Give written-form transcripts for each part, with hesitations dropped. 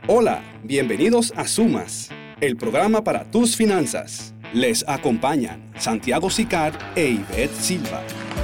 Hola, bienvenidos a Sumas, el programa para tus finanzas. Les acompañan Santiago Sicar e Ivette Silva.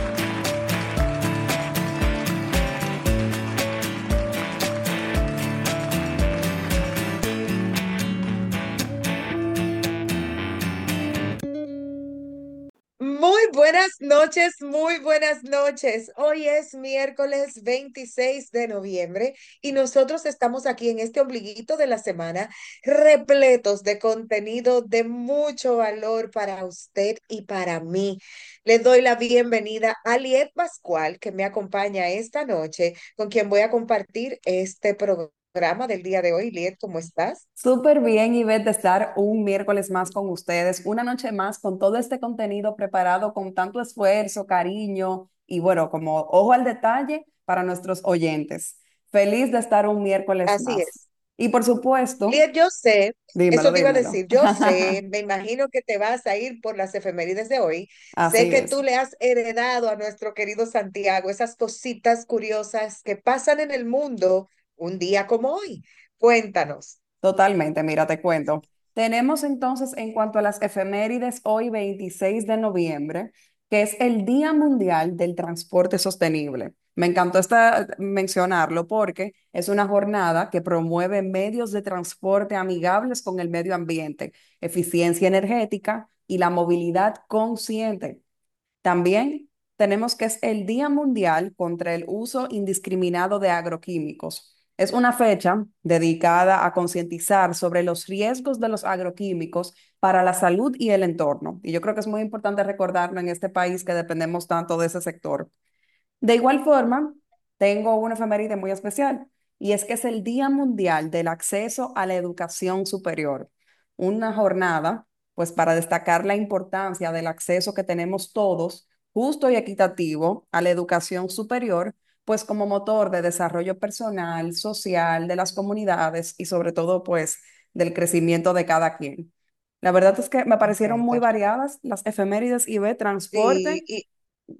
Muy buenas noches, muy buenas noches. Hoy es miércoles 26 de noviembre y nosotros estamos aquí en este ombliguito de la semana repletos de contenido de mucho valor para usted y para mí. Le doy la bienvenida a Liet Pascual, que me acompaña esta noche, con quien voy a compartir este programa del día de hoy. Liet, ¿cómo estás? Súper bien, Ivette, de estar un miércoles más con ustedes, una noche más con todo este contenido preparado con tanto esfuerzo, cariño y bueno, como ojo al detalle para nuestros oyentes. Feliz de estar un miércoles Así más. es. Y por supuesto, Lier, yo sé, dímelo, eso te iba a dímelo. decir, yo sé, me imagino que te vas a ir por las efemérides de hoy. Sé Así que es. tú le has heredado a nuestro querido Santiago esas cositas curiosas que pasan en el mundo un día como hoy. Cuéntanos. Totalmente, mira, te cuento. Tenemos entonces en cuanto a las efemérides hoy 26 de noviembre, que es el Día Mundial del Transporte Sostenible. Me encantó mencionarlo porque es una jornada que promueve medios de transporte amigables con el medio ambiente, eficiencia energética y la movilidad consciente. También tenemos que es el Día Mundial contra el Uso Indiscriminado de Agroquímicos. Es una fecha dedicada a concientizar sobre los riesgos de los agroquímicos para la salud y el entorno. Y yo creo que es muy importante recordarlo en este país que dependemos tanto de ese sector. De igual forma, tengo una efeméride muy especial y es que es el Día Mundial del Acceso a la Educación Superior, una jornada pues para destacar la importancia del acceso que tenemos todos, justo y equitativo, a la educación superior, pues como motor de desarrollo personal, social, de las comunidades y sobre todo pues del crecimiento de cada quien. La verdad es que me Me parecieron muy encanta. variadas las efemérides y de transporte Sí, y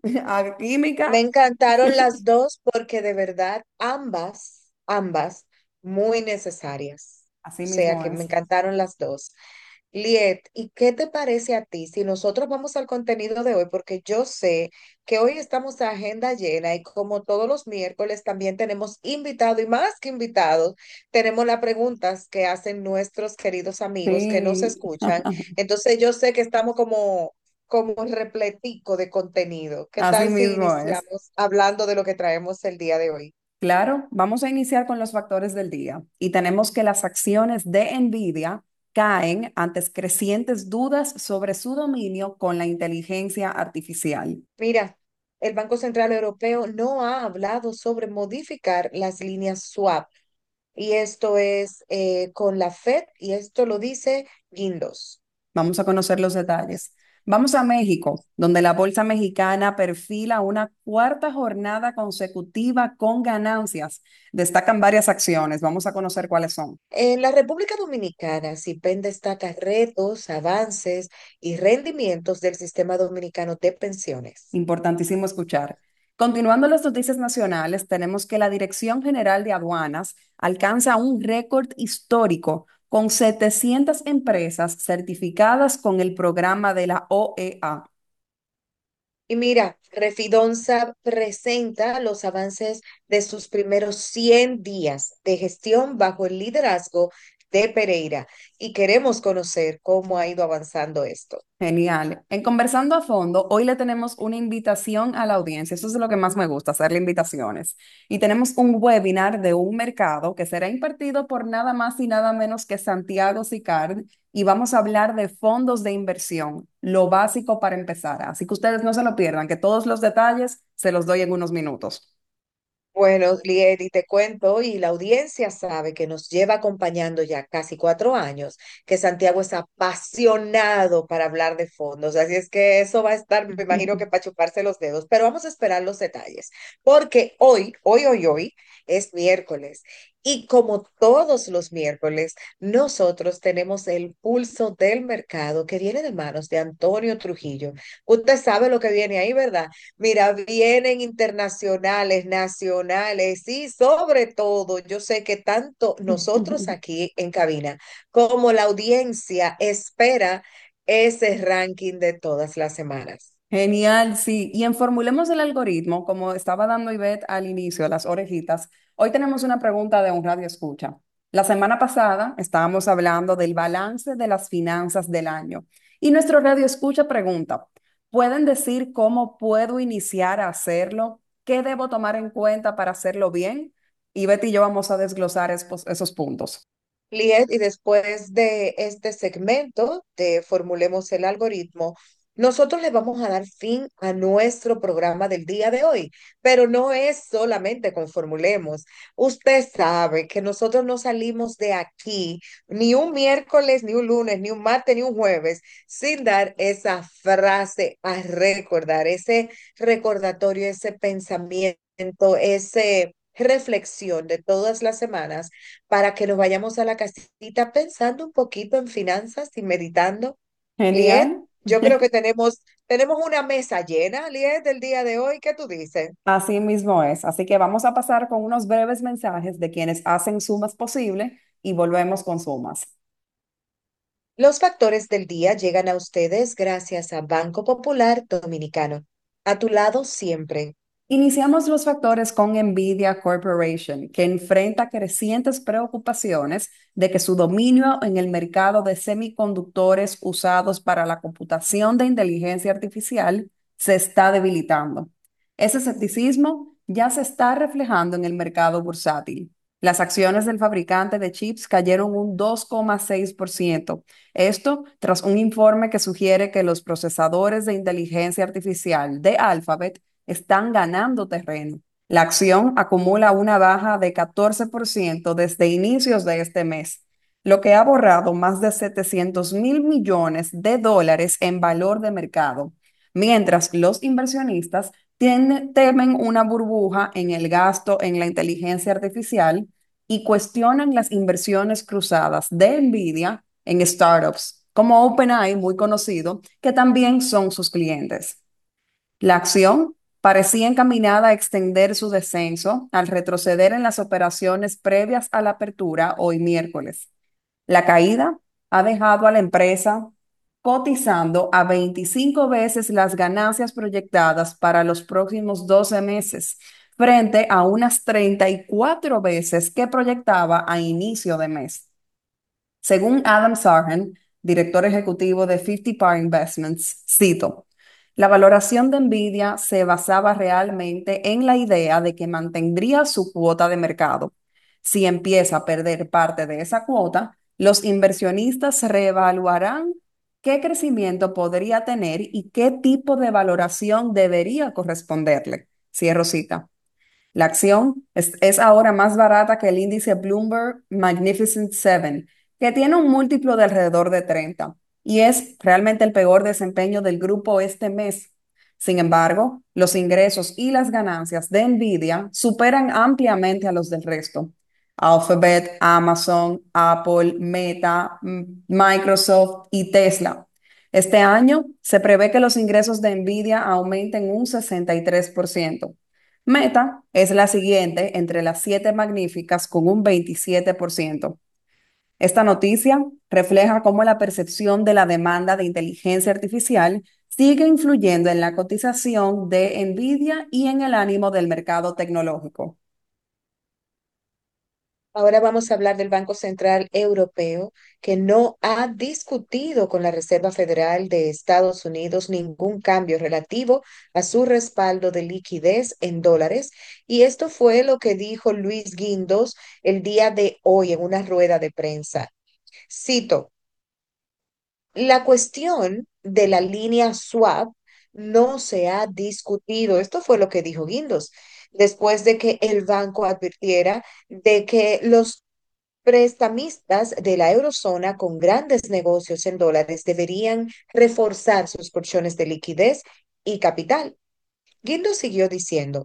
a me química. encantaron las dos porque de verdad ambas muy necesarias. Así O sea mismo que me es. encantaron las dos. Liet, ¿y qué te parece a ti si nosotros vamos al contenido de hoy? Porque yo sé que hoy estamos a agenda llena y como todos los miércoles también tenemos invitado y más que invitados, tenemos las preguntas que hacen nuestros queridos amigos que nos Sí, escuchan. Entonces yo sé que estamos como repletico de contenido. ¿Qué así tal si mismo es. iniciamos hablando de lo que traemos el día de hoy? Claro, vamos a iniciar con los factores del día y tenemos que las acciones de Nvidia caen ante crecientes dudas sobre su dominio con la inteligencia artificial. Mira, el Banco Central Europeo no ha hablado sobre modificar las líneas swap y esto es con la Fed y esto lo dice Guindos. Vamos a conocer los detalles. Vamos a México, donde la bolsa mexicana perfila una cuarta jornada consecutiva con ganancias. Destacan varias acciones. Vamos a conocer cuáles son. En la República Dominicana, CIPEN destaca retos, avances y rendimientos del sistema dominicano de pensiones. Importantísimo escuchar. Continuando las noticias nacionales, tenemos que la Dirección General de Aduanas alcanza un récord histórico con 700 empresas certificadas con el programa de la OEA. Y mira, Refidonza presenta los avances de sus primeros 100 días de gestión bajo el liderazgo de Pereira y queremos conocer cómo ha ido avanzando esto. Genial. En Conversando a Fondo, hoy le tenemos una invitación a la audiencia. Eso es lo que más me gusta, hacerle invitaciones. Y tenemos un webinar de un mercado que será impartido por nada más y nada menos que Santiago Sicard. Y vamos a hablar de fondos de inversión, lo básico para empezar. Así que ustedes no se lo pierdan, que todos los detalles se los doy en unos minutos. Bueno, Lieri, te cuento, y la audiencia sabe que nos lleva acompañando ya casi 4 años, que Santiago es apasionado para hablar de fondos, así es que eso va a estar, me imagino que para chuparse los dedos, pero vamos a esperar los detalles, porque hoy es miércoles Y como todos los miércoles, nosotros tenemos el pulso del mercado que viene de manos de Antonio Trujillo. Usted sabe lo que viene ahí, ¿verdad? Mira, vienen internacionales, nacionales y sobre todo, yo sé que tanto nosotros aquí en cabina como la audiencia espera ese ranking de todas las semanas. Genial, sí. Y en Formulemos el algoritmo, como estaba dando Ivette al inicio, las orejitas, hoy tenemos una pregunta de un radio escucha. La semana pasada estábamos hablando del balance de las finanzas del año y nuestro radio escucha pregunta, ¿pueden decir cómo puedo iniciar a hacerlo? ¿Qué debo tomar en cuenta para hacerlo bien? Ivette y yo vamos a desglosar esos puntos. Liet, y después de este segmento de Formulemos el algoritmo, nosotros le vamos a dar fin a nuestro programa del día de hoy, pero no es solamente con Formulemos. Usted sabe que nosotros no salimos de aquí ni un miércoles, ni un lunes, ni un martes, ni un jueves sin dar esa frase a recordar, ese recordatorio, ese pensamiento, ese reflexión de todas las semanas para que nos vayamos a la casita pensando un poquito en finanzas y meditando. Liet, Genial. yo creo que tenemos una mesa llena, Liet, del día de hoy. ¿Qué tú dices? Así mismo es. Así que vamos a pasar con unos breves mensajes de quienes hacen sumas posible y volvemos con sumas. Los factores del día llegan a ustedes gracias a Banco Popular Dominicano. A tu lado siempre. Iniciamos los factores con Nvidia Corporation, que enfrenta crecientes preocupaciones de que su dominio en el mercado de semiconductores usados para la computación de inteligencia artificial se está debilitando. Ese escepticismo ya se está reflejando en el mercado bursátil. Las acciones del fabricante de chips cayeron un 2,6%. Esto tras un informe que sugiere que los procesadores de inteligencia artificial de Alphabet están ganando terreno. La acción acumula una baja de 14% desde inicios de este mes, lo que ha borrado más de 700.000 millones de dólares en valor de mercado, mientras los inversionistas temen una burbuja en el gasto en la inteligencia artificial y cuestionan las inversiones cruzadas de Nvidia en startups como OpenAI, muy conocido, que también son sus clientes. La acción parecía encaminada a extender su descenso al retroceder en las operaciones previas a la apertura hoy miércoles. La caída ha dejado a la empresa cotizando a 25 veces las ganancias proyectadas para los próximos 12 meses, frente a unas 34 veces que proyectaba a inicio de mes. Según Adam Sargent, director ejecutivo de 50 Par Investments, cito, la valoración de Nvidia se basaba realmente en la idea de que mantendría su cuota de mercado. Si empieza a perder parte de esa cuota, los inversionistas reevaluarán qué crecimiento podría tener y qué tipo de valoración debería corresponderle. Cierro cita. La acción es ahora más barata que el índice Bloomberg Magnificent Seven, que tiene un múltiplo de alrededor de 30 y es realmente el peor desempeño del grupo este mes. Sin embargo, los ingresos y las ganancias de Nvidia superan ampliamente a los del resto. Alphabet, Amazon, Apple, Meta, Microsoft y Tesla. Este año se prevé que los ingresos de Nvidia aumenten un 63%. Meta es la siguiente entre las siete magníficas con un 27%. Esta noticia refleja cómo la percepción de la demanda de inteligencia artificial sigue influyendo en la cotización de Nvidia y en el ánimo del mercado tecnológico. Ahora vamos a hablar del Banco Central Europeo, que no ha discutido con la Reserva Federal de Estados Unidos ningún cambio relativo a su respaldo de liquidez en dólares. Y esto fue lo que dijo Luis Guindos el día de hoy en una rueda de prensa. Cito, la cuestión de la línea swap no se ha discutido. Esto fue lo que dijo Guindos después de que el banco advirtiera de que los prestamistas de la eurozona con grandes negocios en dólares deberían reforzar sus porciones de liquidez y capital. Guindos siguió diciendo.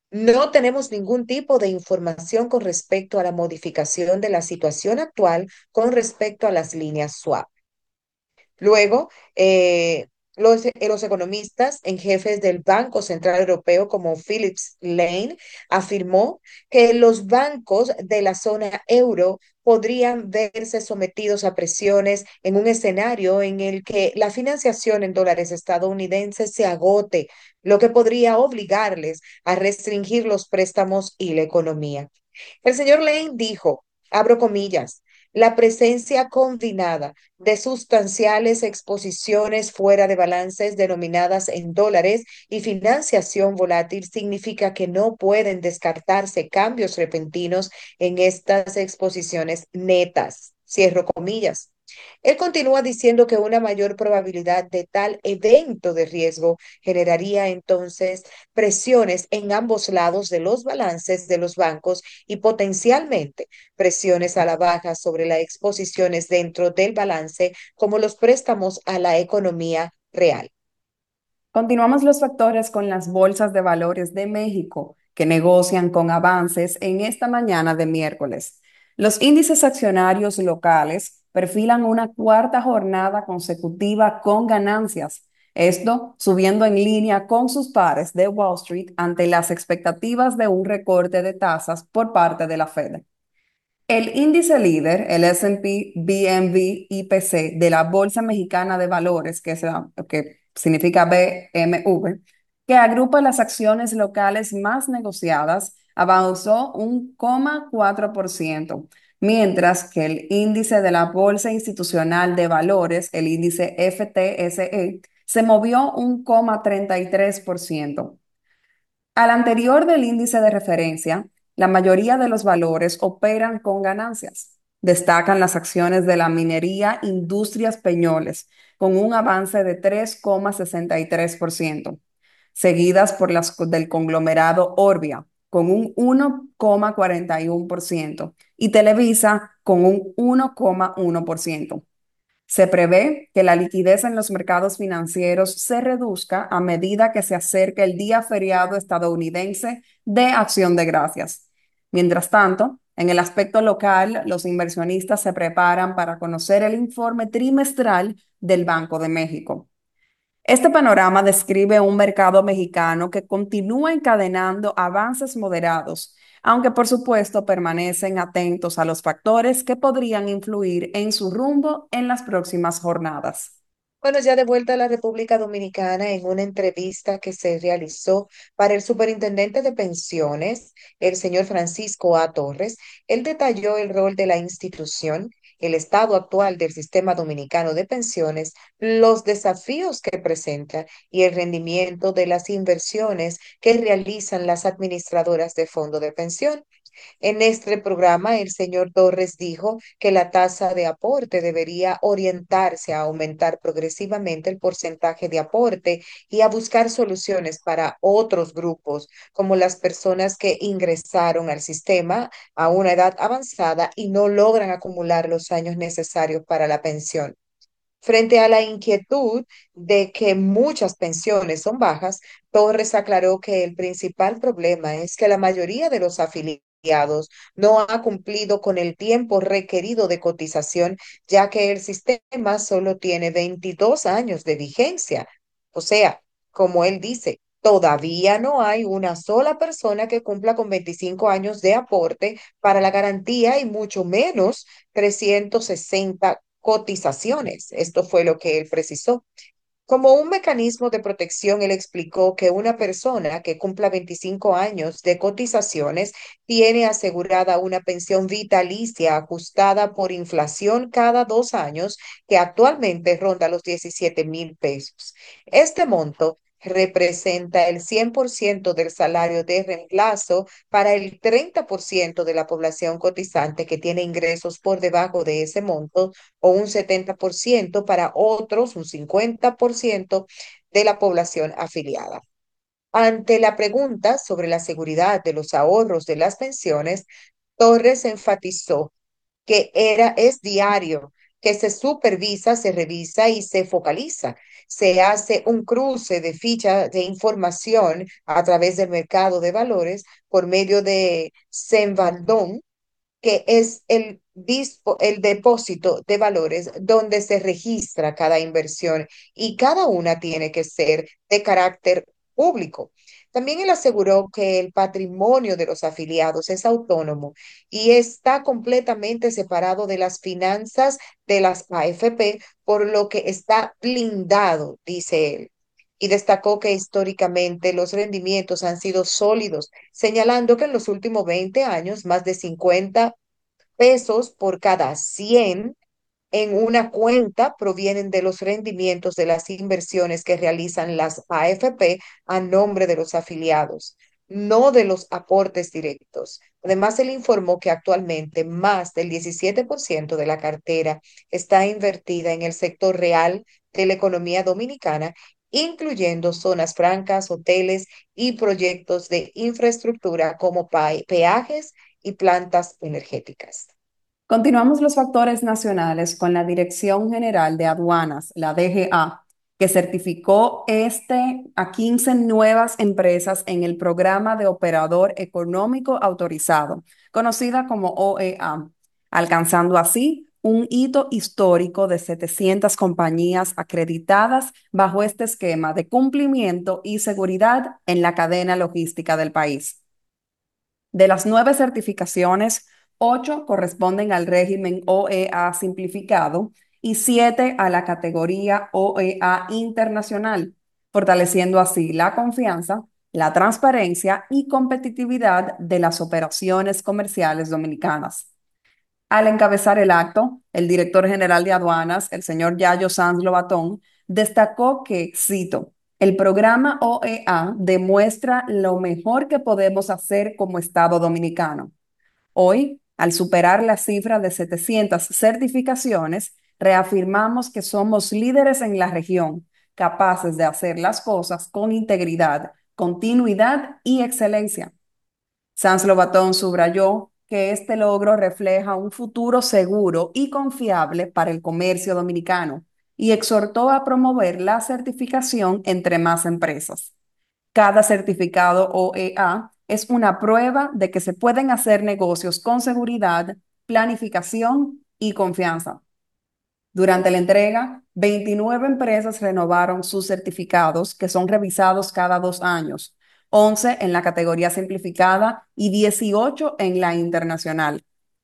No tenemos ningún tipo de información con respecto a la modificación de la situación actual con respecto a las líneas swap. Luego, los economistas en jefes del Banco Central Europeo, como Philips Lane, afirmó que los bancos de la zona euro podrían verse sometidos a presiones en un escenario en el que la financiación en dólares estadounidenses se agote, lo que podría obligarles a restringir los préstamos y la economía. El señor Lane dijo, abro comillas, la presencia combinada de sustanciales exposiciones fuera de balances denominadas en dólares y financiación volátil significa que no pueden descartarse cambios repentinos en estas exposiciones netas. Cierro comillas. Él continúa diciendo que una mayor probabilidad de tal evento de riesgo generaría entonces presiones en ambos lados de los balances de los bancos y potencialmente presiones a la baja sobre las exposiciones dentro del balance, como los préstamos a la economía real. Continuamos los factores con las bolsas de valores de México, que negocian con avances en esta mañana de miércoles. Los índices accionarios locales perfilan una cuarta jornada consecutiva con ganancias, esto subiendo en línea con sus pares de Wall Street ante las expectativas de un recorte de tasas por parte de la Fed. El índice líder, el S&P BMV IPC de la Bolsa Mexicana de Valores, que significa BMV, que agrupa las acciones locales más negociadas, avanzó 1,4%, mientras que el índice de la Bolsa Institucional de Valores, el índice FTSE, se movió 1,33%. Al anterior del índice de referencia, la mayoría de los valores operan con ganancias. Destacan las acciones de la minería Industrias Peñoles, con un avance de 3,63%, seguidas por las del conglomerado Orbia, con un 1,41%, y Televisa, con un 1,1%. Se prevé que la liquidez en los mercados financieros se reduzca a medida que se acerque el día feriado estadounidense de Acción de Gracias. Mientras tanto, en el aspecto local, los inversionistas se preparan para conocer el informe trimestral del Banco de México. Este panorama describe un mercado mexicano que continúa encadenando avances moderados, aunque por supuesto permanecen atentos a los factores que podrían influir en su rumbo en las próximas jornadas. Bueno, ya de vuelta a la República Dominicana, en una entrevista que se realizó para el superintendente de pensiones, el señor Francisco A. Torres, él detalló el rol de la institución, el estado actual del sistema dominicano de pensiones, los desafíos que presenta y el rendimiento de las inversiones que realizan las administradoras de fondo de pensión. En este programa, el señor Torres dijo que la tasa de aporte debería orientarse a aumentar progresivamente el porcentaje de aporte y a buscar soluciones para otros grupos, como las personas que ingresaron al sistema a una edad avanzada y no logran acumular los años necesarios para la pensión. Frente a la inquietud de que muchas pensiones son bajas, Torres aclaró que el principal problema es que la mayoría de los afiliados no ha cumplido con el tiempo requerido de cotización, ya que el sistema solo tiene 22 años de vigencia. O sea, como él dice, todavía no hay una sola persona que cumpla con 25 años de aporte para la garantía y mucho menos 360 cotizaciones. Esto fue lo que él precisó. Como un mecanismo de protección, él explicó que una persona que cumpla 25 años de cotizaciones tiene asegurada una pensión vitalicia ajustada por inflación cada 2 años, que actualmente ronda los 17,000 pesos. Este monto representa el 100% del salario de reemplazo para el 30% de la población cotizante que tiene ingresos por debajo de ese monto, o un 70% para otros, un 50% de la población afiliada. Ante la pregunta sobre la seguridad de los ahorros de las pensiones, Torres enfatizó que es diario, que se supervisa, se revisa y se focaliza, se hace un cruce de fichas de información a través del mercado de valores por medio de Cenvaldón, que es el depósito de valores donde se registra cada inversión y cada una tiene que ser de carácter público. También él aseguró que el patrimonio de los afiliados es autónomo y está completamente separado de las finanzas de las AFP, por lo que está blindado, dice él. Y destacó que históricamente los rendimientos han sido sólidos, señalando que en los últimos 20 años más de 50 pesos por cada 100 en una cuenta provienen de los rendimientos de las inversiones que realizan las AFP a nombre de los afiliados, no de los aportes directos. Además, él informó que actualmente más del 17% de la cartera está invertida en el sector real de la economía dominicana, incluyendo zonas francas, hoteles y proyectos de infraestructura como peajes y plantas energéticas. Continuamos los factores nacionales con la Dirección General de Aduanas, la DGA, que certificó a 15 nuevas empresas en el programa de operador económico autorizado, conocida como OEA, alcanzando así un hito histórico de 700 compañías acreditadas bajo este esquema de cumplimiento y seguridad en la cadena logística del país. De las 9 certificaciones, 8 corresponden al régimen OEA simplificado y 7 a la categoría OEA internacional, fortaleciendo así la confianza, la transparencia y competitividad de las operaciones comerciales dominicanas. Al encabezar el acto, el director general de aduanas, el señor Yayo Sanz Lobatón, destacó que, cito, el programa OEA demuestra lo mejor que podemos hacer como Estado dominicano. Hoy, al superar la cifra de 700 certificaciones, reafirmamos que somos líderes en la región, capaces de hacer las cosas con integridad, continuidad y excelencia. Sanz Lobatón subrayó que este logro refleja un futuro seguro y confiable para el comercio dominicano y exhortó a promover la certificación entre más empresas. Cada certificado OEA es una prueba de que se pueden hacer negocios con seguridad, planificación y confianza. Durante la entrega, 29 empresas renovaron sus certificados, que son revisados cada 2 años, 11 en la categoría simplificada y 18 en la internacional.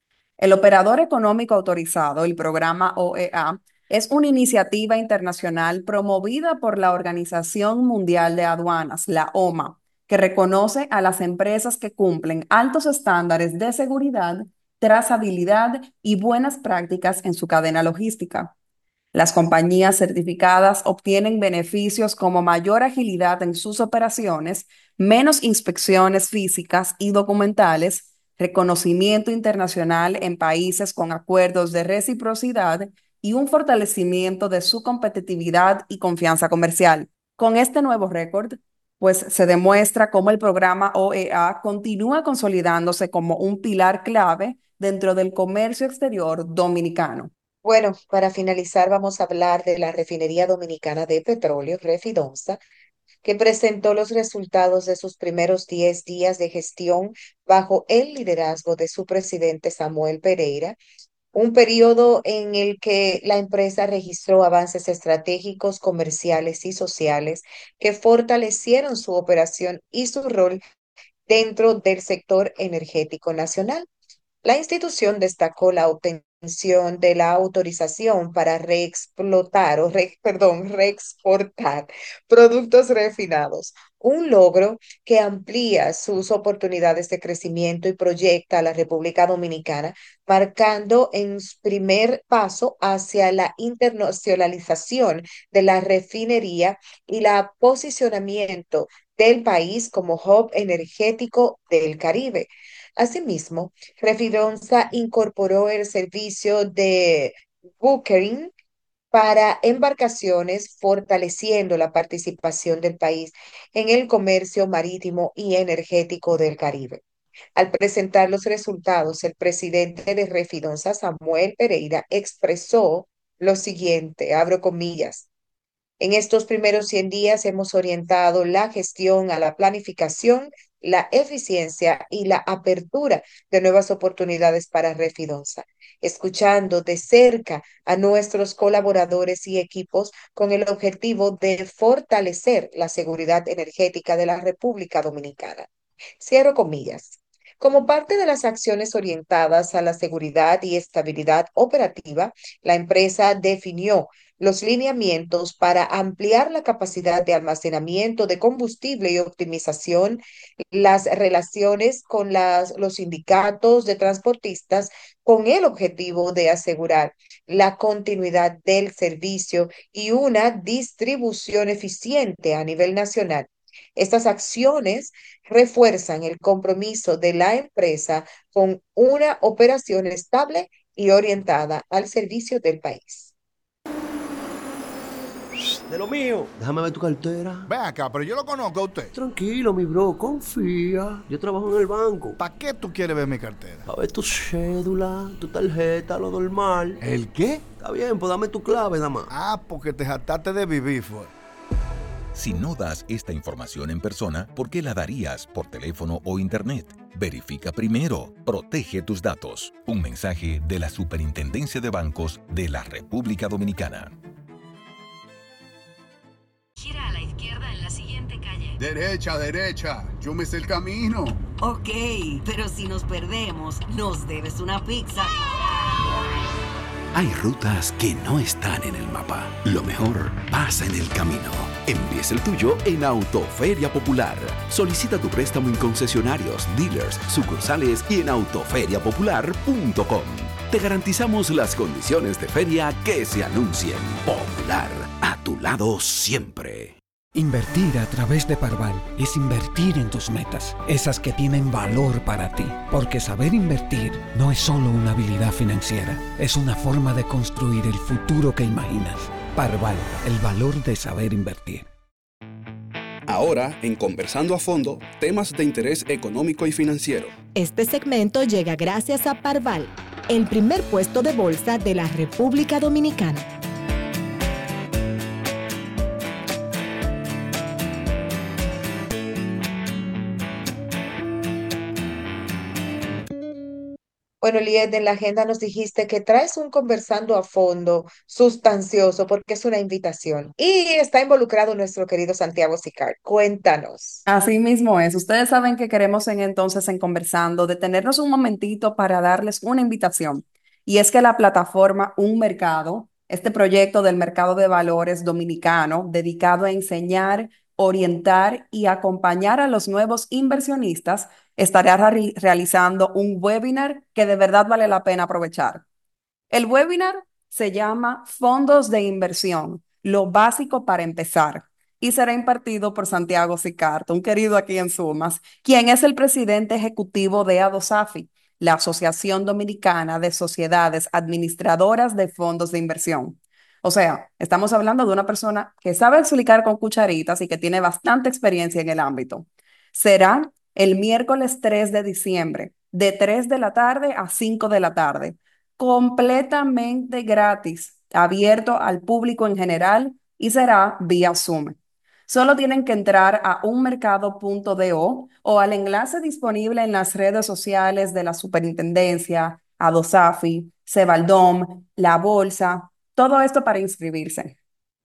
El operador económico autorizado, el programa OEA, es una iniciativa internacional promovida por la Organización Mundial de Aduanas, la OMA, que reconoce a las empresas que cumplen altos estándares de seguridad, trazabilidad y buenas prácticas en su cadena logística. Las compañías certificadas obtienen beneficios como mayor agilidad en sus operaciones, menos inspecciones físicas y documentales, reconocimiento internacional en países con acuerdos de reciprocidad y un fortalecimiento de su competitividad y confianza comercial. Con este nuevo récord, pues se demuestra cómo el programa OEA continúa consolidándose como un pilar clave dentro del comercio exterior dominicano. Bueno, para finalizar vamos a hablar de la Refinería Dominicana de Petróleo, Refidonza, que presentó los resultados de sus primeros 10 días de gestión bajo el liderazgo de su presidente Samuel Pereira, un periodo en el que la empresa registró avances estratégicos, comerciales y sociales que fortalecieron su operación y su rol dentro del sector energético nacional. La institución destacó la obtención de la autorización para reexplotar reexportar productos refinados, un logro que amplía sus oportunidades de crecimiento y proyecta a la República Dominicana, marcando en su primer paso hacia la internacionalización de la refinería y la posicionamiento del país como hub energético del Caribe. Asimismo, Refidonza incorporó el servicio de bunkering para embarcaciones, fortaleciendo la participación del país en el comercio marítimo y energético del Caribe. Al presentar los resultados, el presidente de Refidonza, Samuel Pereira, expresó lo siguiente, abro comillas: En estos primeros 100 días hemos orientado la gestión a la planificación, la eficiencia y la apertura de nuevas oportunidades para Refidonza, escuchando de cerca a nuestros colaboradores y equipos con el objetivo de fortalecer la seguridad energética de la República Dominicana. Cierro comillas. Como parte de las acciones orientadas a la seguridad y estabilidad operativa, la empresa definió los lineamientos para ampliar la capacidad de almacenamiento de combustible y optimización, las relaciones con los sindicatos de transportistas con el objetivo de asegurar la continuidad del servicio y una distribución eficiente a nivel nacional. Estas acciones refuerzan el compromiso de la empresa con una operación estable y orientada al servicio del país. De lo mío. Déjame ver tu cartera. Ven acá, pero yo lo conozco a usted. Tranquilo, mi bro, confía. Yo trabajo en el banco. ¿Para qué tú quieres ver mi cartera? A ver tu cédula, tu tarjeta, lo normal. ¿El qué? Está bien, pues dame tu clave, nada más. Ah, porque te jactaste de vivir, fue. Si no das esta información en persona, ¿por qué la darías por teléfono o internet? Verifica primero. Protege tus datos. Un mensaje de la Superintendencia de Bancos de la República Dominicana. Gira a la izquierda en la siguiente calle. Derecha, derecha. Yo me sé el camino. Ok, pero si nos perdemos, nos debes una pizza. Hay rutas que no están en el mapa. Lo mejor pasa en el camino. Empieza el tuyo en Autoferia Popular. Solicita tu préstamo en concesionarios, dealers, sucursales y en autoferiapopular.com. Te garantizamos las condiciones de feria que se anuncien. Popular, a tu lado siempre. Invertir a través de Parval es invertir en tus metas, esas que tienen valor para ti, porque saber invertir no es solo una habilidad financiera, es una forma de construir el futuro que imaginas. Parval, el valor de saber invertir. Ahora, en Conversando a Fondo, temas de interés económico y financiero. Este segmento llega gracias a Parval, el primer puesto de bolsa de la República Dominicana. Bueno, Liet, en la agenda nos dijiste que traes un conversando a fondo sustancioso porque es una invitación y está involucrado nuestro querido Santiago Sicard. Cuéntanos. Así mismo es. Ustedes saben que queremos en Conversando detenernos un momentito para darles una invitación. Y es que la plataforma Un Mercado, este proyecto del mercado de valores dominicano dedicado a enseñar, orientar y acompañar a los nuevos inversionistas, estará realizando un webinar que de verdad vale la pena aprovechar. El webinar se llama Fondos de Inversión, lo básico para empezar, y será impartido por Santiago Sicarto, un querido aquí en Sumas, quien es el presidente ejecutivo de ADOSAFI, la Asociación Dominicana de Sociedades Administradoras de Fondos de Inversión. O sea, estamos hablando de una persona que sabe explicar con cucharitas y que tiene bastante experiencia en el ámbito. Será el miércoles 3 de diciembre, de 3 de la tarde a 5 de la tarde, completamente gratis, abierto al público en general y será vía Zoom. Solo tienen que entrar a unmercado.do o al enlace disponible en las redes sociales de la Superintendencia, ADOSAFI, Cebaldom, La Bolsa, todo esto para inscribirse.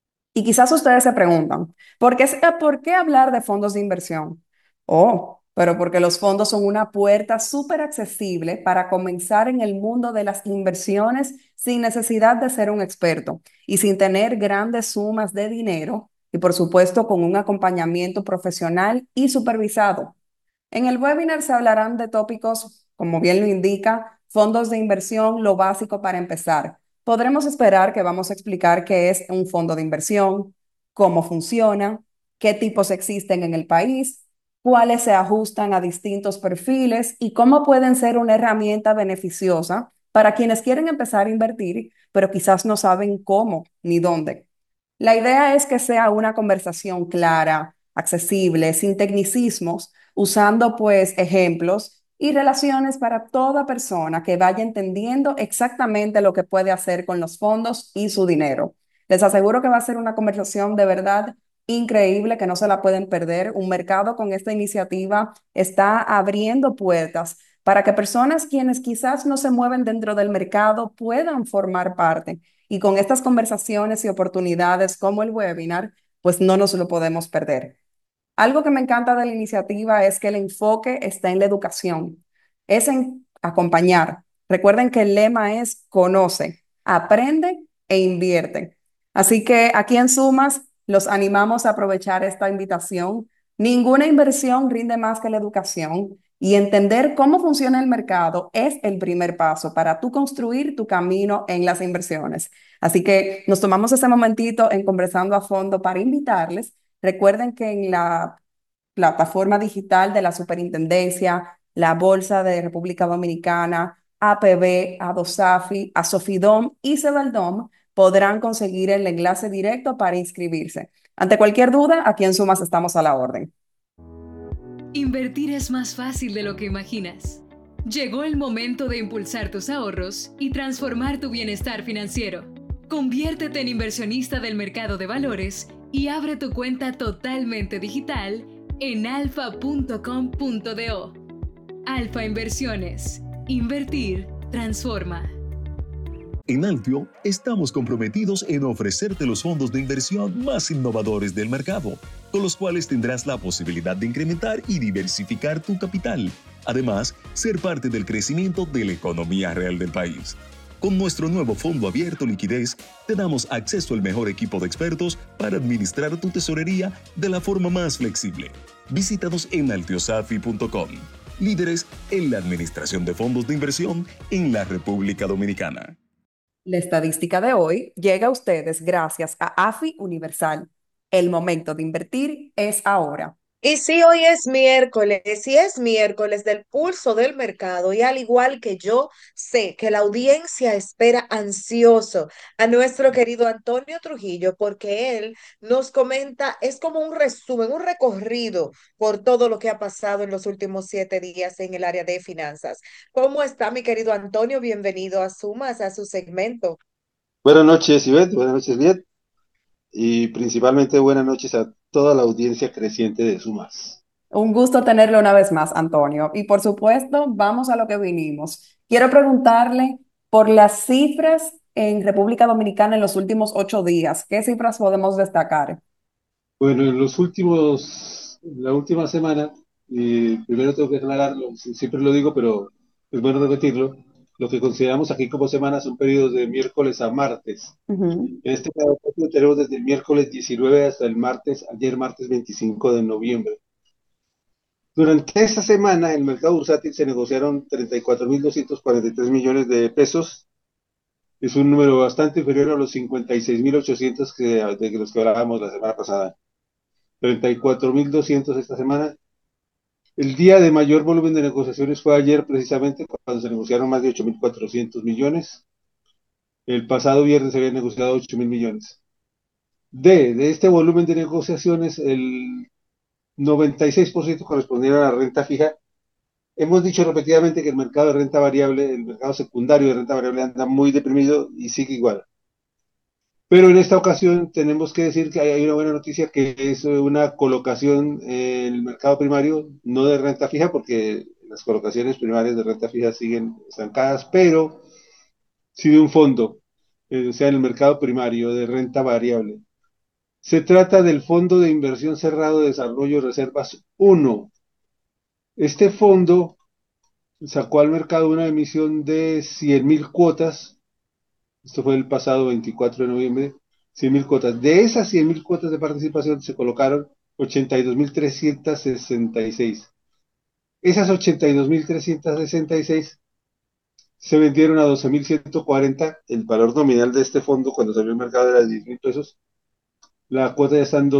Y quizás ustedes se preguntan, ¿por qué hablar de fondos de inversión? Oh, pero porque los fondos son una puerta súper accesible para comenzar en el mundo de las inversiones sin necesidad de ser un experto y sin tener grandes sumas de dinero y por supuesto con un acompañamiento profesional y supervisado. En el webinar se hablarán de tópicos, como bien lo indica, fondos de inversión, lo básico para empezar. Podremos esperar que vamos a explicar qué es un fondo de inversión, cómo funciona, qué tipos existen en el país, cuáles se ajustan a distintos perfiles y cómo pueden ser una herramienta beneficiosa para quienes quieren empezar a invertir, pero quizás no saben cómo ni dónde. La idea es que sea una conversación clara, accesible, sin tecnicismos, usando pues ejemplos y relaciones para toda persona que vaya entendiendo exactamente lo que puede hacer con los fondos y su dinero. Les aseguro que va a ser una conversación de verdad increíble que no se la pueden perder. Un mercado con esta iniciativa está abriendo puertas para que personas quienes quizás no se mueven dentro del mercado puedan formar parte. Y con estas conversaciones y oportunidades como el webinar, pues no nos lo podemos perder. Algo que me encanta de la iniciativa es que el enfoque está en la educación, es en acompañar. Recuerden que el lema es conoce, aprende e invierte. Así que aquí en Sumas los animamos a aprovechar esta invitación. Ninguna inversión rinde más que la educación y entender cómo funciona el mercado es el primer paso para tú construir tu camino en las inversiones. Así que nos tomamos ese momentito en conversando a fondo para invitarles. Recuerden que en la plataforma digital de la Superintendencia, la Bolsa de República Dominicana, APB, Adosafi, Asofidom y Cebaldom podrán conseguir el enlace directo para inscribirse. Ante cualquier duda, aquí en Sumas estamos a la orden. Invertir es más fácil de lo que imaginas. Llegó el momento de impulsar tus ahorros y transformar tu bienestar financiero. Conviértete en inversionista del mercado de valores y abre tu cuenta totalmente digital en alfa.com.do. Alfa Inversiones. Invertir transforma. En Altio estamos comprometidos en ofrecerte los fondos de inversión más innovadores del mercado, con los cuales tendrás la posibilidad de incrementar y diversificar tu capital. Además, ser parte del crecimiento de la economía real del país. Con nuestro nuevo fondo abierto Liquidez, te damos acceso al mejor equipo de expertos para administrar tu tesorería de la forma más flexible. Visítanos en altiosafi.com, líderes en la administración de fondos de inversión en la República Dominicana. La estadística de hoy llega a ustedes gracias a AFI Universal. El momento de invertir es ahora. Y sí, hoy es miércoles, y es miércoles del pulso del mercado, y al igual que yo, sé que la audiencia espera ansioso a nuestro querido Antonio Trujillo, porque él nos comenta, es como un resumen, un recorrido por todo lo que ha pasado en los últimos 7 días en el área de finanzas. ¿Cómo está, mi querido Antonio? Bienvenido a Sumas, a su segmento. Buenas noches, Ivette. Buenas noches, Liet. Y principalmente buenas noches a toda la audiencia creciente de Sumas. Un gusto tenerlo una vez más, Antonio. Y por supuesto, vamos a lo que vinimos. Quiero preguntarle por las cifras en República Dominicana en los últimos 8 días. ¿Qué cifras podemos destacar? Bueno, la última semana, primero tengo que aclararlo, siempre lo digo, pero es bueno repetirlo. Lo que consideramos aquí como semana son periodos de miércoles a martes. En este caso tenemos desde el miércoles 19 hasta ayer martes 25 de noviembre. Durante esta semana, en el mercado bursátil se negociaron 34.243 millones de pesos. Es un número bastante inferior a los 56.800 de los que hablábamos la semana pasada. 34.200 esta semana. El día de mayor volumen de negociaciones fue ayer, precisamente, cuando se negociaron más de 8.400 millones. El pasado viernes se habían negociado 8.000 millones. De este volumen de negociaciones, el 96% correspondieron a la renta fija. Hemos dicho repetidamente que el mercado de renta variable, el mercado secundario de renta variable anda muy deprimido y sigue igual. Pero en esta ocasión tenemos que decir que hay una buena noticia, que es una colocación en el mercado primario, no de renta fija, porque las colocaciones primarias de renta fija siguen estancadas, pero sí de un fondo, o sea, en el mercado primario de renta variable. Se trata del Fondo de Inversión Cerrado de Desarrollo Reservas 1. Este fondo sacó al mercado una emisión de 100.000 cuotas. Esto fue el pasado 24 de noviembre. 100.000 cuotas. De esas 100.000 cuotas de participación se colocaron 82.366. Esas 82.366 se vendieron a 12.140. El valor nominal de este fondo cuando salió al mercado era de 10.000 pesos. La cuota ya está en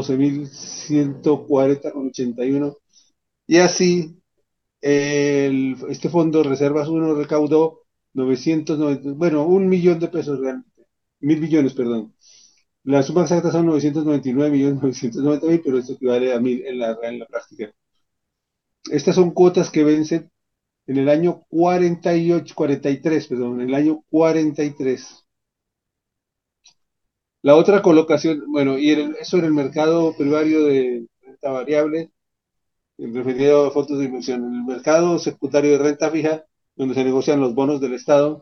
12.140,81. Y así, este fondo Reservas 1 recaudó 1 millón de pesos realmente. 1.000 millones, perdón. La suma exacta son 999.990.000, pero esto equivale a 1.000 en la práctica. Estas son cuotas que vencen en el año 43, perdón, en el año 43. La otra colocación, bueno, eso en el mercado primario de renta variable, referido a fondos de inversión. En el mercado secundario de renta fija, donde se negocian los bonos del Estado,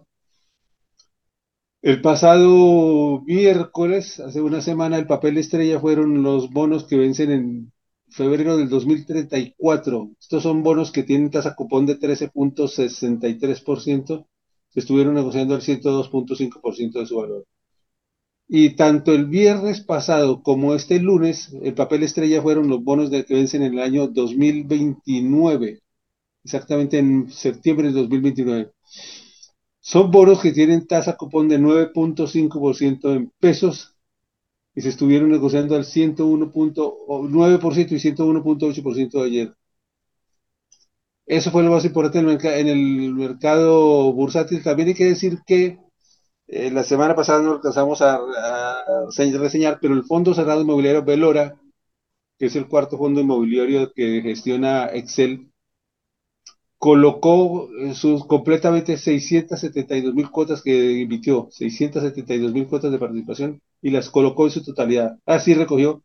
el pasado miércoles, hace una semana, el papel estrella fueron los bonos que vencen en febrero del 2034. Estos son bonos que tienen tasa cupón de 13.63%. Se estuvieron negociando al 102.5% de su valor. Y tanto el viernes pasado como este lunes, el papel estrella fueron los bonos que vencen en el año 2029, exactamente en septiembre de 2029. Son bonos que tienen tasa cupón de 9.5% en pesos y se estuvieron negociando al 101.9% y 101.8% ayer. Eso fue lo más importante en el mercado bursátil. También hay que decir que la semana pasada no alcanzamos a reseñar, pero el Fondo Cerrado Inmobiliario Belora, que es el cuarto fondo inmobiliario que gestiona Excel, colocó sus completamente 672.000 cuotas que emitió, 672.000 cuotas de participación, y las colocó en su totalidad. Así recogió